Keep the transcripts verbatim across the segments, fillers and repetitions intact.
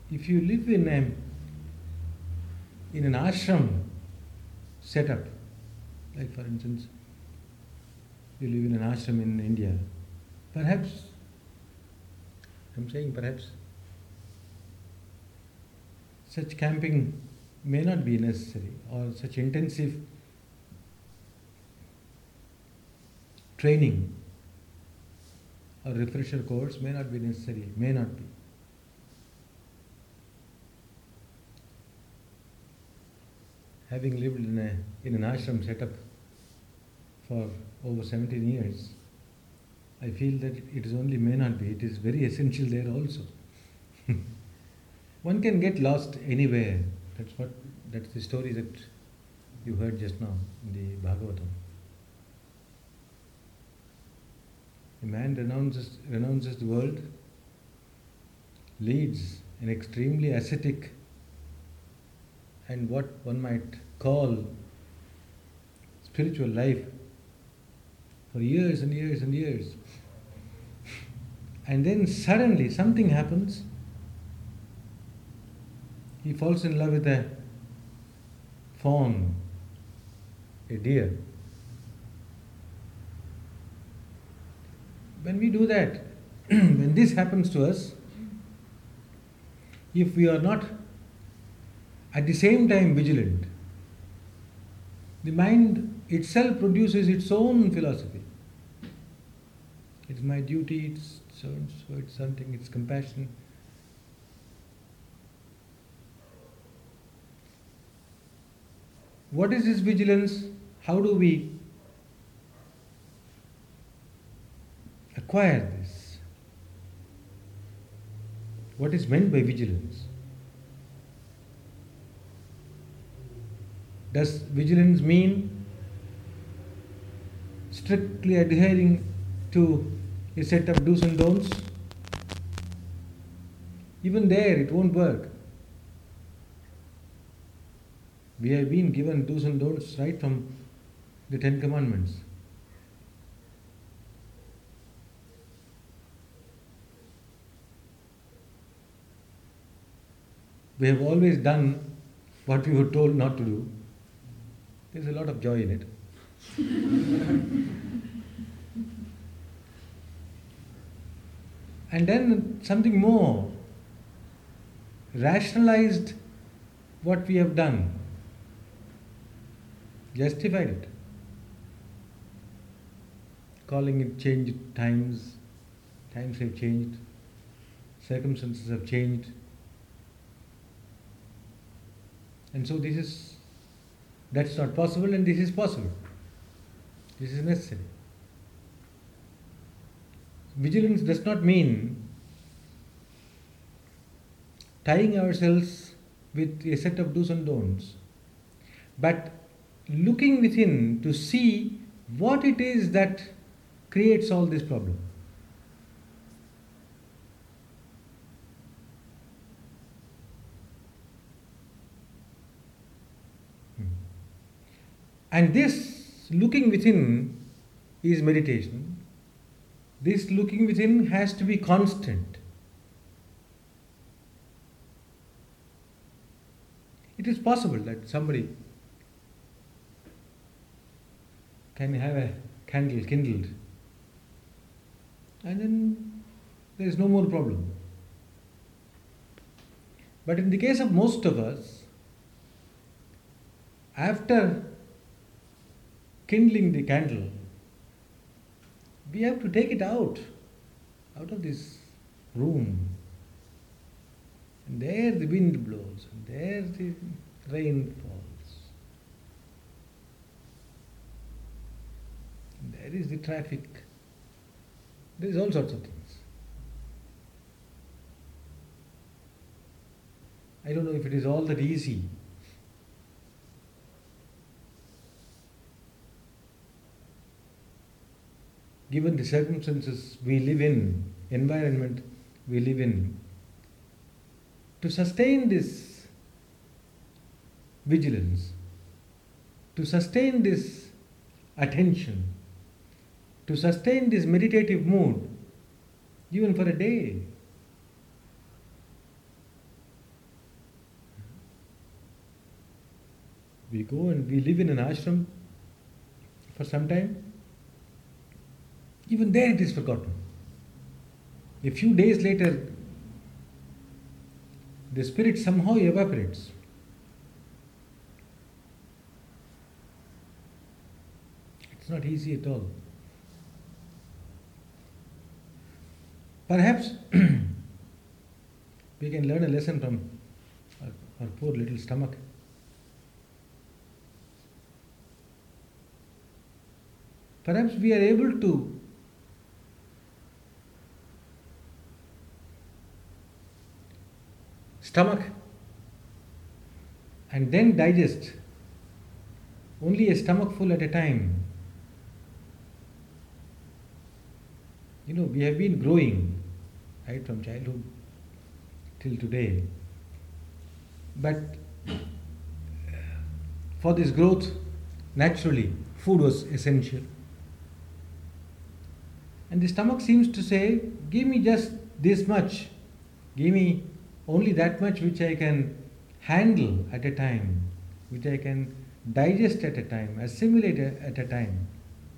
if you live in a in an ashram setup, like for instance, you live in an ashram in India, perhaps, I'm saying perhaps, such camping may not be necessary, or such intensive training or refresher course may not be necessary, may not be. Having lived in a in an ashram setup for over seventeen years, I feel that it is only may not be, it is very essential there also. One can get lost anywhere. That's what that's the story that you heard just now in the Bhagavatam. A man renounces renounces the world, leads an extremely ascetic and what one might call spiritual life for years and years and years. And then suddenly something happens. He falls in love with a fawn, a deer. When we do that, when this happens to us, if we are not at the same time vigilant, the mind itself produces its own philosophy. It's my duty, it's so and so, it's something, it's compassion. What is this vigilance? How do we acquire this? What is meant by vigilance? Does vigilance mean strictly adhering to a set of do's and don'ts? Even there it won't work. We have been given do's and don'ts right from the Ten Commandments. We have always done what we were told not to do. There's a lot of joy in it. And then something more. Rationalized what we have done. Justified it. Calling it changed times. Times have changed. Circumstances have changed. And so this is, that's not possible and this is possible. This is necessary. Vigilance does not mean tying ourselves with a set of do's and don'ts, but looking within to see what it is that creates all this problem. And this looking within is meditation. This looking within has to be constant. It is possible that somebody can have a candle kindled and then there is no more problem. But in the case of most of us, after kindling the candle, we have to take it out, out of this room. And there the wind blows, and there the rain falls. And there is the traffic. There is all sorts of things. I don't know if it is all that easy. Given the circumstances we live in, environment we live in, to sustain this vigilance, to sustain this attention, to sustain this meditative mood, even for a day, We go and we live in an ashram for some time. Even there it is forgotten. A few days later, the spirit somehow evaporates. It's not easy at all. Perhaps we can learn a lesson from our, our poor little stomach. Perhaps we are able to stomach and then digest only a stomachful at a time. You know, we have been growing right from childhood till today. But for this growth, naturally, food was essential. And the stomach seems to say, give me just this much. Give me only that much which I can handle at a time, which I can digest at a time, assimilate at a time.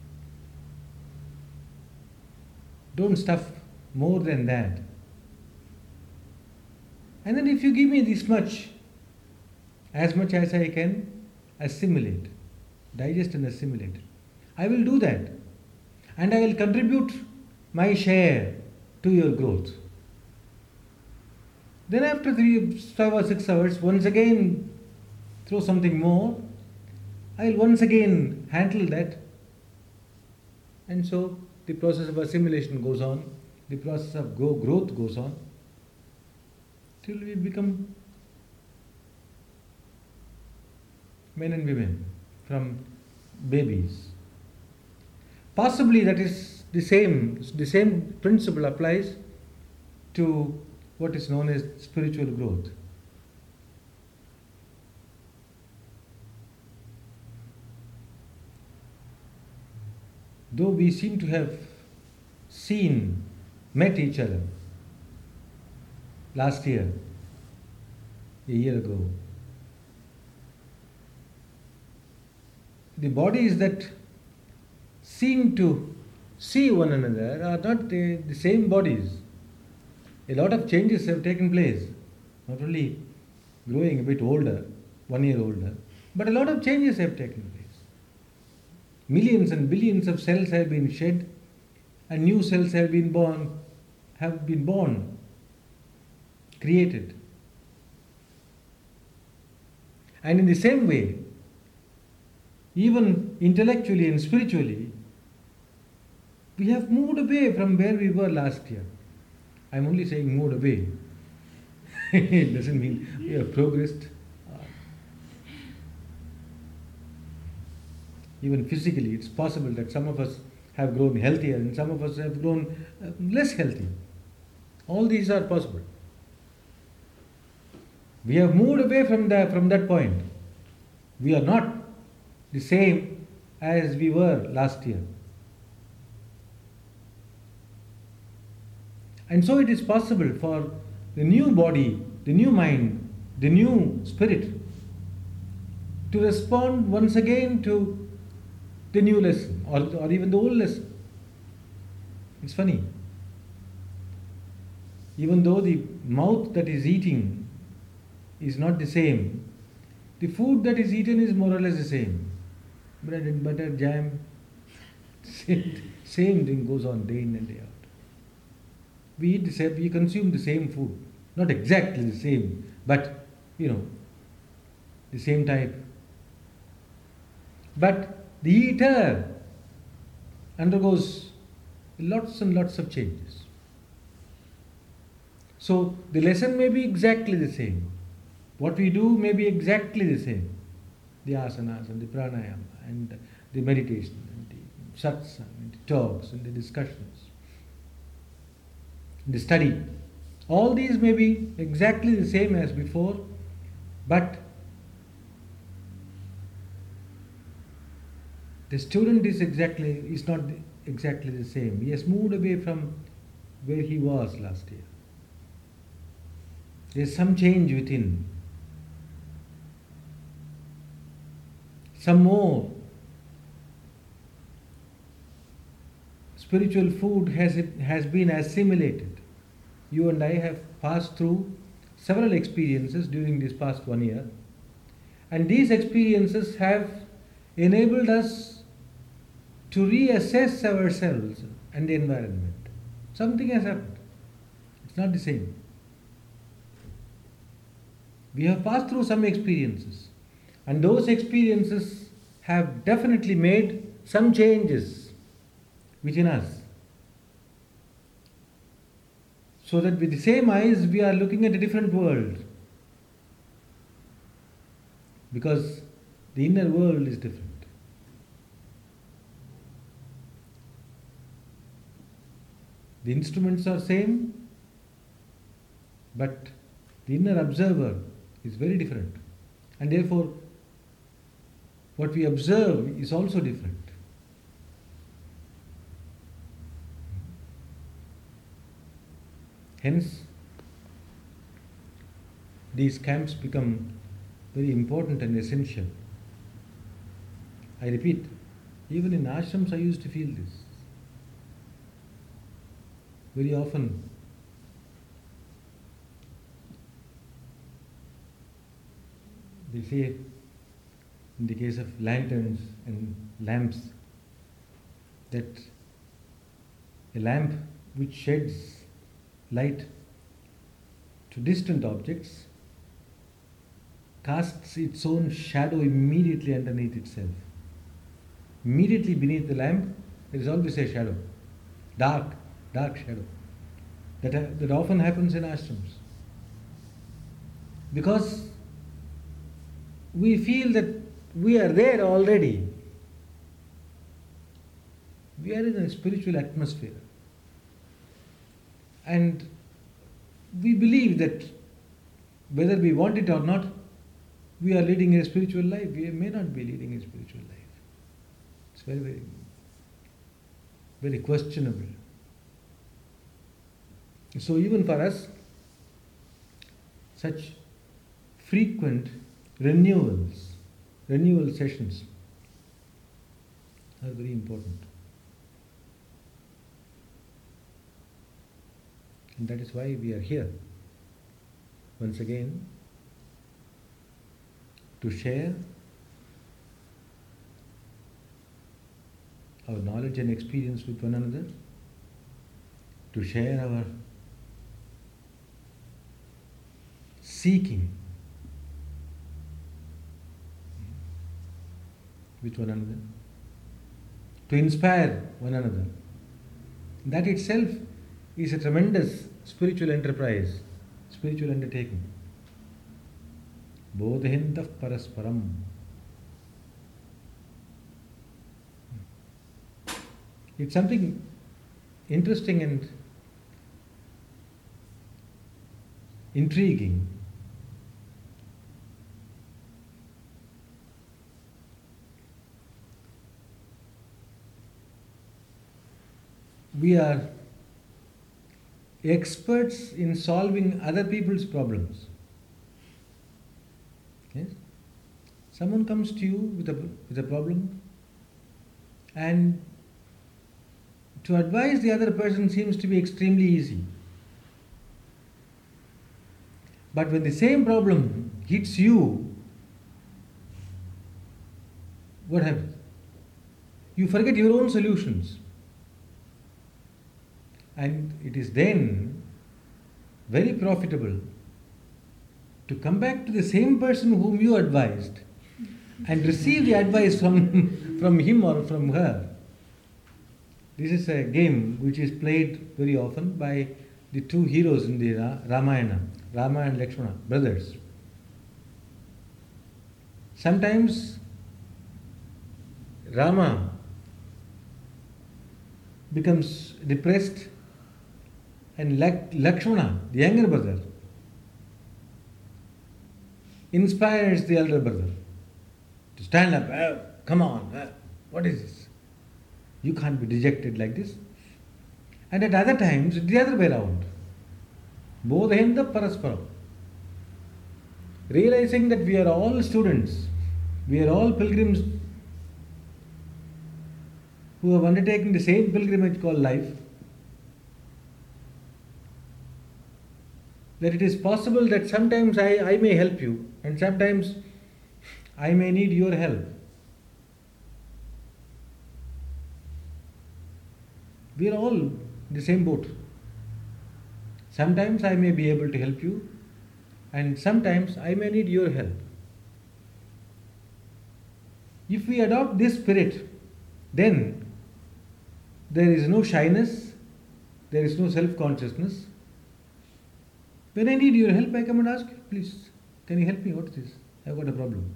Don't stuff more than that. And then if you give me this much, as much as I can assimilate, digest and assimilate, I will do that. And I will contribute my share to your growth. Then after three, five or six hours, once again throw something more. I will once again handle that. And so the process of assimilation goes on. The process of grow, growth goes on. Till we become men and women from babies. Possibly that is the same, the same principle applies to what is known as spiritual growth. Though we seem to have seen, met each other last year, a year ago, the bodies that seem to see one another are not the, the same bodies. A lot of changes have taken place, not only growing a bit older, one year older, but a lot of changes have taken place. Millions and billions of cells have been shed, and new cells have been born, have been born, created. And in the same way, even intellectually and spiritually, we have moved away from where we were last year. I am only saying moved away. It doesn't mean we have progressed. Even physically, it's possible that some of us have grown healthier and some of us have grown uh, less healthy. All these are possible. We have moved away from, the, from that point. We are not the same as we were last year. And so it is possible for the new body, the new mind, the new spirit to respond once again to the new lesson or, or even the old lesson. It's funny. Even though the mouth that is eating is not the same, the food that is eaten is more or less the same. Bread and butter, jam, same, same thing goes on day in and day out. We eat the same, we consume the same food. Not exactly the same, but, you know, the same type. But the eater undergoes lots and lots of changes. So the lesson may be exactly the same. What we do may be exactly the same. The asanas and the pranayama and the meditation and the satsang and the talks and the discussions, the study. All these may be exactly the same as before, but the student is exactly is not exactly the same. He has moved away from where he was last year. There is some change within. some more spiritual food has, has been assimilated. You and I have passed through several experiences during this past one year, and these experiences have enabled us to reassess ourselves and the environment. Something has happened. It's not the same. We have passed through some experiences, and those experiences have definitely made some changes within us. So that with the same eyes we are looking at a different world. Because the inner world is different. The instruments are same, but the inner observer is very different. And therefore, what we observe is also different. Hence, these camps become very important and essential. I repeat, even in ashrams I used to feel this. Very often, they say, in the case of lanterns and lamps, that a lamp which sheds light to distant objects casts its own shadow immediately underneath itself. Immediately beneath the lamp, there is always a shadow, dark, dark shadow. That, ha- that often happens in ashrams. Because we feel that we are there already. We are in a spiritual atmosphere. And we believe that whether we want it or not, we are leading a spiritual life. We may not be leading a spiritual life. It's very, very, very questionable. So even for us, such frequent renewals, renewal sessions are very important. And that is why we are here, once again, to share our knowledge and experience with one another, to share our seeking with one another, to inspire one another. That itself is a tremendous spiritual enterprise, spiritual undertaking. Bodhintah parasparam. It's something interesting and intriguing. We are experts in solving other people's problems. Yes? Someone comes to you with a, with a problem, and to advise the other person seems to be extremely easy. But when the same problem hits you, what happens? You forget your own solutions. And it is then very profitable to come back to the same person whom you advised and receive the advice from, from him or from her. This is a game which is played very often by the two heroes in the Ra- Ramayana, Rama and Lakshmana, brothers. Sometimes Rama becomes depressed, and Lak- Lakshmana, the younger brother, inspires the elder brother to stand up. "Oh, come on, uh, what is this? You can't be dejected like this." And at other times, the other way around. Bodhintah parasparam. Realizing that we are all students, we are all pilgrims who have undertaken the same pilgrimage called life, that it is possible that sometimes I, I may help you and sometimes I may need your help. We are all in the same boat. Sometimes I may be able to help you and sometimes I may need your help. If we adopt this spirit, then there is no shyness, there is no self-consciousness. When I need your help, I come and ask you, please, can you help me? What is this? I've got a problem.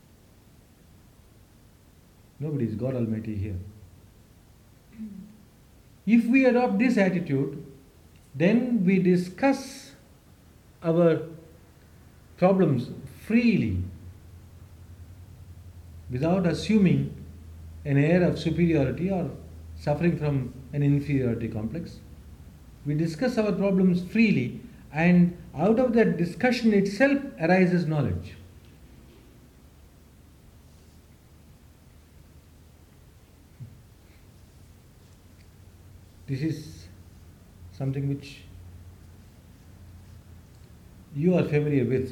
Nobody is God Almighty here. If we adopt this attitude, then we discuss our problems freely, without assuming an air of superiority or suffering from an inferiority complex. We discuss our problems freely, and out of that discussion itself arises knowledge. This is something which you are familiar with.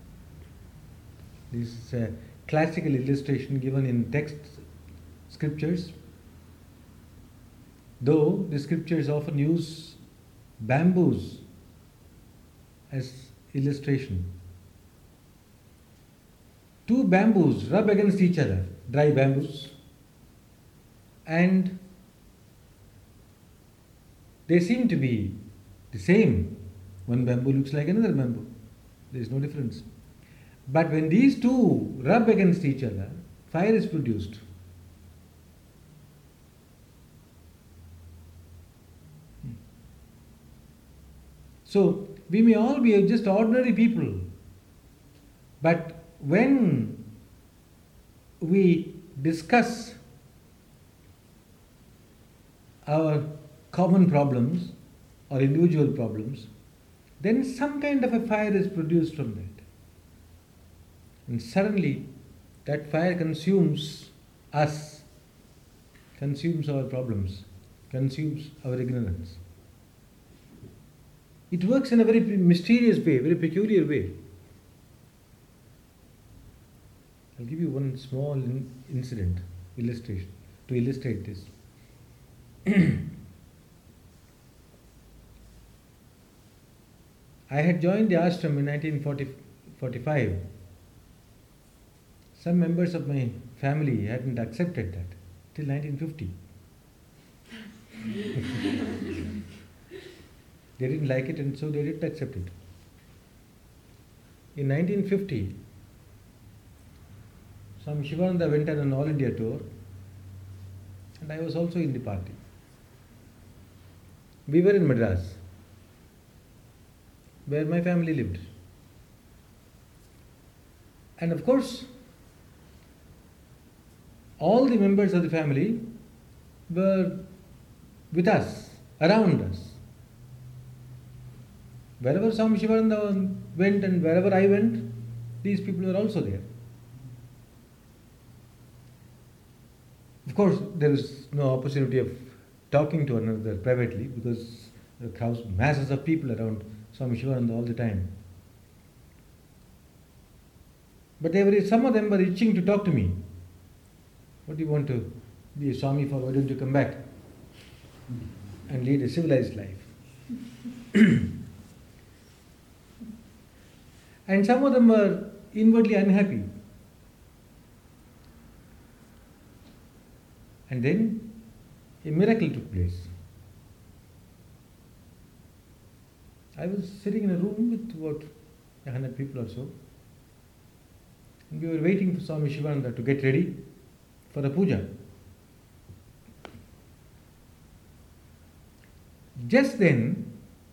This is a classical illustration given in text scriptures, though the scriptures often use bamboos as illustration. Two bamboos rub against each other, dry bamboos, and they seem to be the same. One bamboo looks like another bamboo. There is no difference. But when these two rub against each other, fire is produced. So, we may all be just ordinary people, but when we discuss our common problems or individual problems, then some kind of a fire is produced from that. And suddenly that fire consumes us, consumes our problems, consumes our ignorance. It works in a very mysterious way, very peculiar way. I'll give you one small in- incident, illustration, to illustrate this. I had joined the ashram in nineteen forty-five. Some members of my family hadn't accepted that till nineteen fifty. They didn't like it and so they didn't accept it. In nineteen fifty, Swami Shivananda went on an all India tour and I was also in the party. We were in Madras, where my family lived. And of course, all the members of the family were with us, around us. Wherever Swami Shivananda went and wherever I went, these people were also there. Of course, there is no opportunity of talking to one another privately because there are crowds, masses of people around Swami Shivananda all the time. But they were, some of them were itching to talk to me. What do you want to be a Swami for? Why don't you come back and lead a civilized life? And some of them were inwardly unhappy. And then a miracle took place. I was sitting in a room with about a hundred people or so, and we were waiting for Swami Shivananda to get ready for a puja. Just then,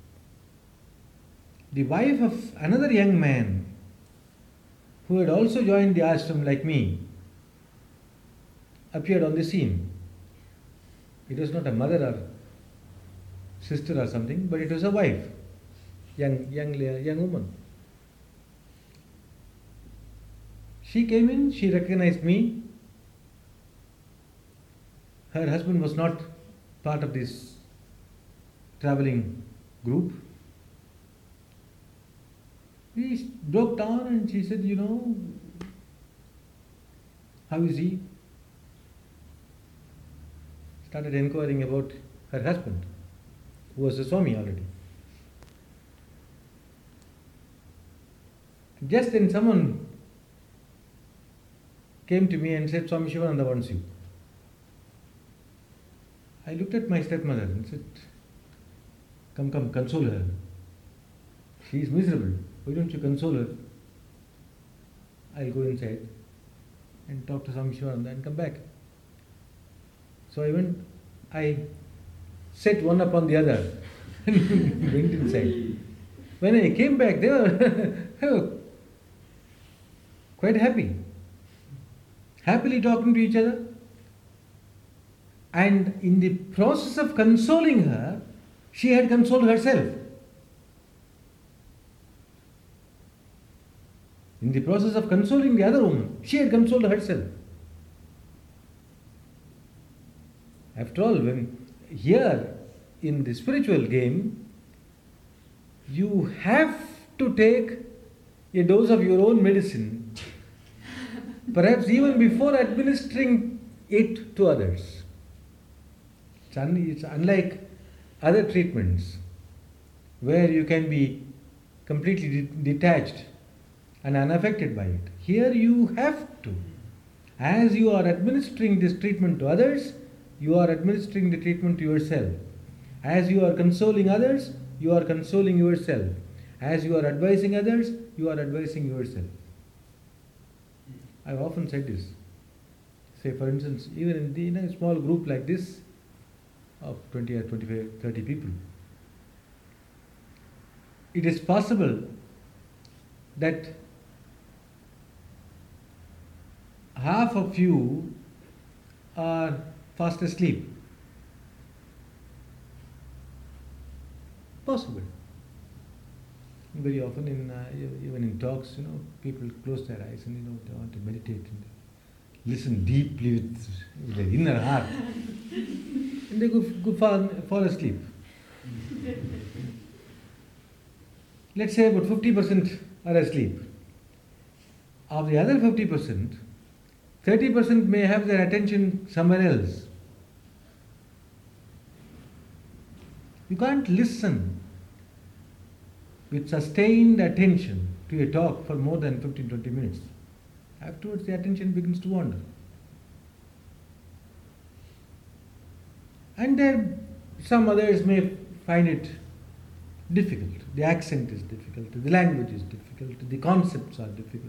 the wife of another young man who had also joined the ashram like me appeared on the scene. It was not a mother or sister or something, but it was a wife, young, young, young woman. She came in, she recognized me, her husband was not part of this traveling group. We broke down and she said, you know, how is he? Started inquiring about her husband, who was a Swami already. Just then someone came to me and said, Swami Shivananda wants you. I looked at my stepmother and said, come, come, console her. She is miserable. Why don't you console her? I'll go inside and talk to Swami Shivananda and come back. So I went, I set one upon the other and went inside. When I came back, they were, they were quite happy. Happily talking to each other. And in the process of consoling her, she had consoled herself. In the process of consoling the other woman, she had consoled herself. After all, when here in the spiritual game, you have to take a dose of your own medicine, perhaps even before administering it to others. It's, un- it's unlike other treatments where you can be completely de- detached and unaffected by it. Here you have to. As you are administering this treatment to others, you are administering the treatment to yourself. As you are consoling others, you are consoling yourself. As you are advising others, you are advising yourself. I've often said this. Say, for instance, even in, the, in a small group like this, of twenty or twenty-five, thirty people, it is possible that half of you are fast asleep. Possible. Very often, in uh, even in talks, you know, people close their eyes and you know they want to meditate and listen deeply with, with their inner heart, and they go, go fall, fall asleep. Let's say about fifty percent are asleep. Of the other fifty percent, thirty percent may have their attention somewhere else. You can't listen with sustained attention to a talk for more than fifteen to twenty minutes. Afterwards, the attention begins to wander. And there, some others may find it difficult. The accent is difficult, the language is difficult, the concepts are difficult.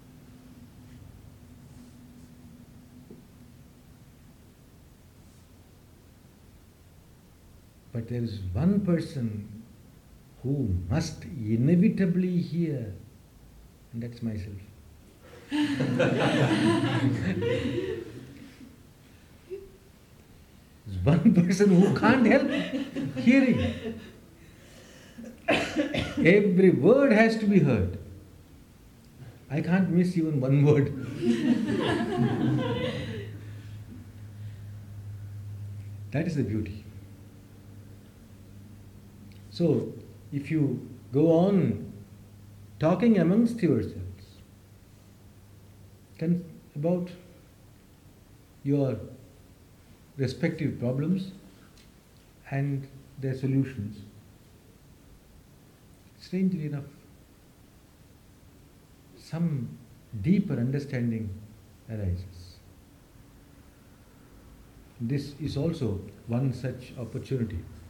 But there is one person who must inevitably hear, and that's myself. There's one person who can't help hearing. Every word has to be heard. I can't miss even one word. That is the beauty. So, if you go on talking amongst yourselves then about your respective problems and their solutions, strangely enough, some deeper understanding arises. This is also one such opportunity.